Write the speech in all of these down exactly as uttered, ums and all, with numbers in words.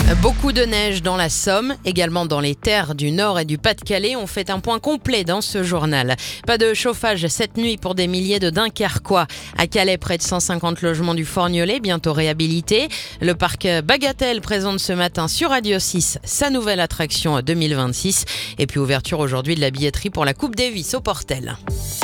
Beaucoup de neige dans la Somme, également dans les terres du Nord et du Pas-de-Calais. On fait un point complet dans ce journal. Pas de chauffage cette nuit pour des milliers de Dunkerquois. À Calais, près de cent cinquante logements du Forgnolet, bientôt réhabilités. Le parc Bagatelle présente ce matin sur Radio six sa nouvelle attraction deux mille vingt-six. Et puis ouverture aujourd'hui de la billetterie pour la Coupe Davis au Portel.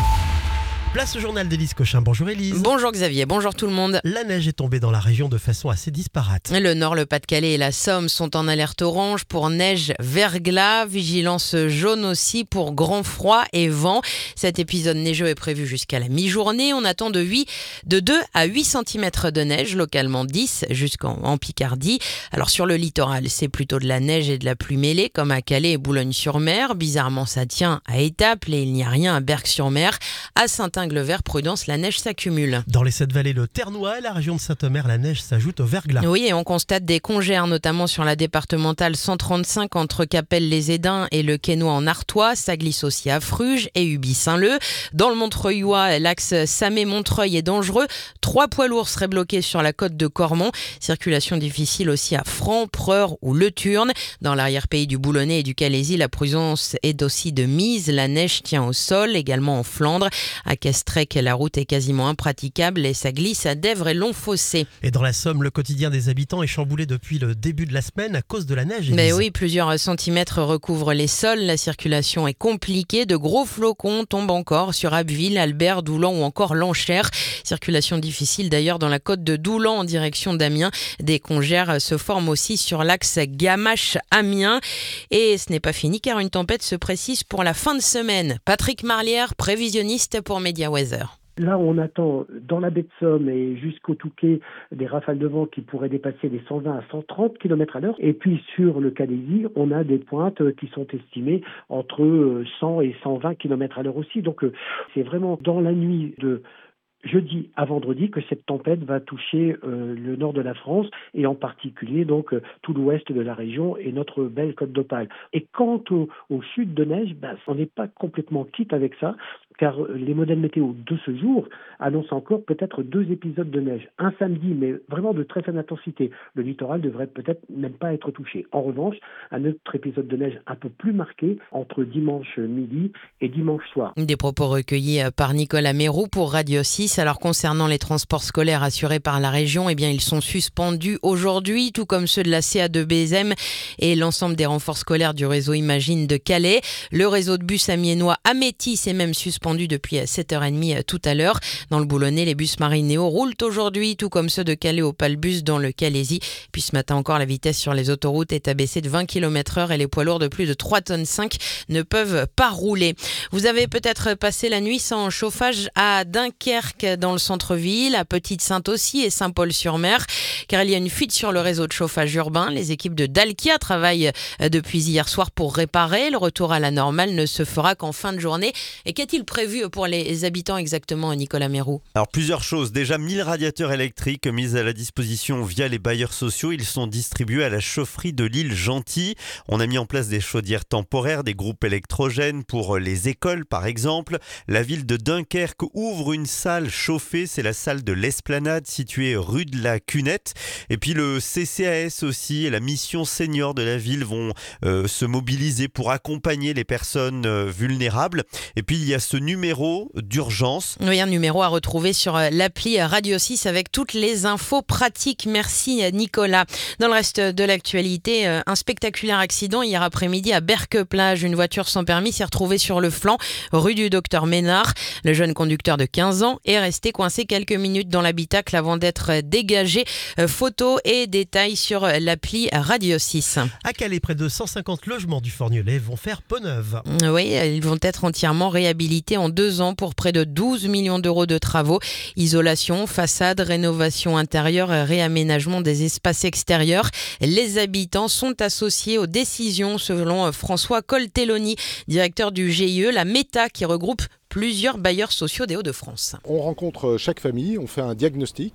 Place au journal d'Élise Cochin. Bonjour Élise. Bonjour Xavier, bonjour tout le monde. La neige est tombée dans la région de façon assez disparate. Le Nord, le Pas-de-Calais et la Somme sont en alerte orange pour neige, verglas, vigilance jaune aussi pour grand froid et vent. Cet épisode neigeux est prévu jusqu'à la mi-journée. On attend de, huit, de deux à huit centimètres de neige, localement dix jusqu'en en Picardie. Alors sur le littoral, c'est plutôt de la neige et de la pluie mêlée, comme à Calais et Boulogne-sur-Mer. Bizarrement, ça tient à Étaples et il n'y a rien à Berck-sur-Mer. À Saint-Ingle-Vert, prudence, la neige s'accumule. Dans les sept vallées, le Ternois et la région de Saint-Omer, la neige s'ajoute au verglas. Oui, et on constate des congères, notamment sur la départementale cent trente-cinq entre Capelle-les-Édins et le Quesnoy en Artois. Ça glisse aussi à Fruges et Uby-Saint-Leu. Dans le Montreuillois, l'axe Samé-Montreuil est dangereux. Trois poids lourds seraient bloqués sur la côte de Cormont. Circulation difficile aussi à Franc, Preur ou Le Turne. Dans l'arrière-pays du Boulonnais et du Calaisis, la prudence est aussi de mise. La neige tient au sol, également en Flandre. À Castrec, la route est quasiment impraticable et ça glisse à Dèvres et Longfossé. Et dans la Somme, le quotidien des habitants est chamboulé depuis le début de la semaine à cause de la neige. Mais oui, plusieurs centimètres recouvrent les sols. La circulation est compliquée. De gros flocons tombent encore sur Abbeville, Albert, Doulan ou encore Lanchère. Circulation difficile d'ailleurs dans la côte de Doulan en direction d'Amiens. Des congères se forment aussi sur l'axe Gamache-Amiens. Et ce n'est pas fini car une tempête se précise pour la fin de semaine. Patrick Marlière, prévisionniste pour Media Weather. Là, on attend dans la baie de Somme et jusqu'au Touquet des rafales de vent qui pourraient dépasser les cent vingt à cent trente kilomètres à l'heure. Et puis sur le Calaisis, on a des pointes qui sont estimées entre cent et cent vingt kilomètres à l'heure aussi. Donc c'est vraiment dans la nuit de jeudi à vendredi que cette tempête va toucher euh, le nord de la France et en particulier donc euh, tout l'ouest de la région et notre belle Côte d'Opale. Et quant au, aux chutes de neige, ben, on n'est pas complètement quitte avec ça, car les modèles météo de ce jour annoncent encore peut-être deux épisodes de neige. Un samedi, mais vraiment de très faible intensité. Le littoral devrait peut-être même pas être touché. En revanche, un autre épisode de neige un peu plus marqué entre dimanche midi et dimanche soir. Des propos recueillis par Nicolas Méroux pour Radio six. Alors concernant les transports scolaires assurés par la région, eh bien ils sont suspendus aujourd'hui, tout comme ceux de la C A deux B S M et l'ensemble des renforts scolaires du réseau Imagine de Calais. Le réseau de bus amiénois à Métis est même suspendu depuis sept heures trente tout à l'heure. Dans le Boulonnais, les bus Marinéo roulent aujourd'hui, tout comme ceux de Calais au Palbus dans le Calaisis. Puis ce matin encore, la vitesse sur les autoroutes est abaissée de vingt kilomètres heure et les poids lourds de plus de trois tonnes cinq ne peuvent pas rouler. Vous avez peut-être passé la nuit sans chauffage à Dunkerque, dans le centre-ville, à Petite-Sainte aussi et Saint-Paul-sur-Mer, car il y a une fuite sur le réseau de chauffage urbain. Les équipes de Dalkia travaillent depuis hier soir pour réparer. Le retour à la normale ne se fera qu'en fin de journée. Et qu'est-il prévu pour les habitants exactement, Nicolas Méroux? Alors plusieurs choses. Déjà mille radiateurs électriques mis à la disposition via les bailleurs sociaux. Ils sont distribués à la chaufferie de l'île Gentil. On a mis en place des chaudières temporaires, des groupes électrogènes pour les écoles par exemple. La ville de Dunkerque ouvre une salle chauffée, c'est la salle de l'Esplanade située rue de la Cunette. Et puis le C C A S aussi et la mission senior de la ville vont euh, se mobiliser pour accompagner les personnes euh, vulnérables. Et puis il y a ce numéro d'urgence. Oui, un numéro à retrouver sur l'appli Radio six avec toutes les infos pratiques. Merci Nicolas. Dans le reste de l'actualité, un spectaculaire accident hier après-midi à Berck-Plage. Une voiture sans permis s'est retrouvée sur le flanc, rue du Docteur Ménard. Le jeune conducteur de quinze ans est resté coincé quelques minutes dans l'habitacle avant d'être dégagé. Photos et détails sur l'appli Radio six. À Calais, près de cent cinquante logements du Forgnolet vont faire peau neuve. Oui, ils vont être entièrement réhabilités en deux ans pour près de douze millions d'euros de travaux. Isolation, façade, rénovation intérieure et réaménagement des espaces extérieurs. Les habitants sont associés aux décisions selon François Coltelloni, directeur du G I E, la Méta, qui regroupe plusieurs bailleurs sociaux des Hauts-de-France. On rencontre chaque famille, on fait un diagnostic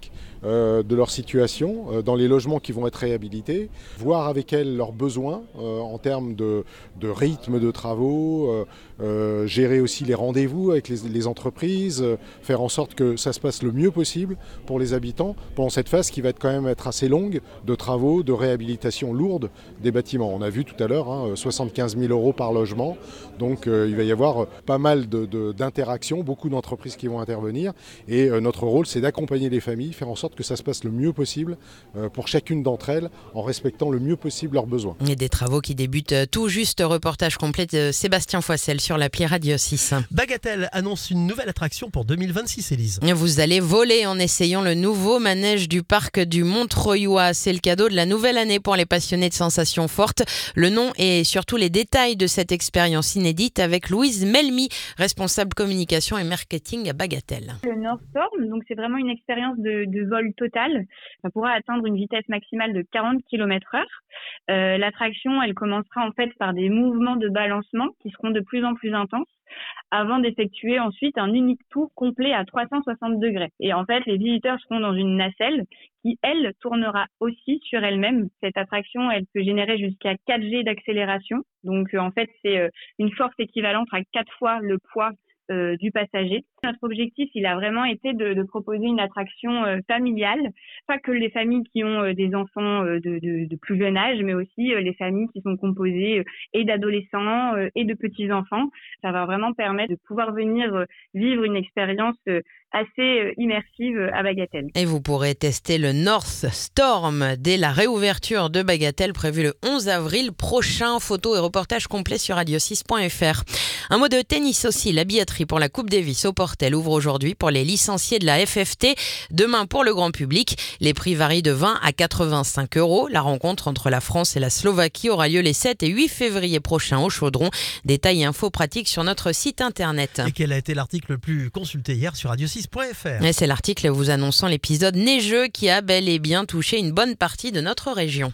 euh, de leur situation euh, dans les logements qui vont être réhabilités, voir avec elles leurs besoins euh, en termes de, de rythme de travaux, euh, euh, gérer aussi les rendez-vous avec les, les entreprises, euh, faire en sorte que ça se passe le mieux possible pour les habitants pendant cette phase qui va être quand même être assez longue de travaux, de réhabilitation lourde des bâtiments. On a vu tout à l'heure hein, soixante-quinze mille euros par logement, donc euh, il va y avoir pas mal de, de, d'interactions, beaucoup d'entreprises qui vont intervenir et euh, notre rôle c'est d'accompagner les familles, faire en sorte que ça se passe le mieux possible euh, pour chacune d'entre elles en respectant le mieux possible leurs besoins. Et des travaux qui débutent tout juste. Reportage complet de Sébastien Foissel sur l'appli Radio six. Bagatelle annonce une nouvelle attraction pour deux mille vingt-six, Élise. Vous allez voler en essayant le nouveau manège du parc du Montreuilois. C'est le cadeau de la nouvelle année pour les passionnés de sensations fortes. Le nom et surtout les détails de cette expérience inédite avec Louise Melmy, responsable communication et marketing à Bagatelle. Le North Storm, donc c'est vraiment une expérience de, de vol total. Ça pourra atteindre une vitesse maximale de quarante kilomètres heure. Euh, l'attraction, elle commencera en fait par des mouvements de balancement qui seront de plus en plus intenses, avant d'effectuer ensuite un unique tour complet à trois cent soixante degrés. Et en fait, les visiteurs seront dans une nacelle qui, elle, tournera aussi sur elle-même. Cette attraction, elle peut générer jusqu'à quatre G d'accélération. Donc, en fait, c'est une force équivalente à quatre fois le poids Euh, du passager. Notre objectif, il a vraiment été de, de proposer une attraction euh, familiale, pas que les familles qui ont euh, des enfants euh, de, de, de plus jeune âge, mais aussi euh, les familles qui sont composées euh, et d'adolescents euh, et de petits-enfants. Ça va vraiment permettre de pouvoir venir euh, vivre une expérience euh, assez euh, immersive à Bagatelle. Et vous pourrez tester le North Storm dès la réouverture de Bagatelle prévue le onze avril prochain. Photos et reportages complets sur radio six point f r. Un mot de tennis aussi, la billetterie pour la Coupe Davis au Portel ouvre aujourd'hui pour les licenciés de la F F T. Demain pour le grand public, les prix varient de vingt à quatre-vingt-cinq euros. La rencontre entre la France et la Slovaquie aura lieu les sept et huit février prochains au Chaudron. Détails et infos pratiques sur notre site internet. Et quel a été l'article le plus consulté hier sur radio six point f r? Et c'est l'article vous annonçant l'épisode neigeux qui a bel et bien touché une bonne partie de notre région.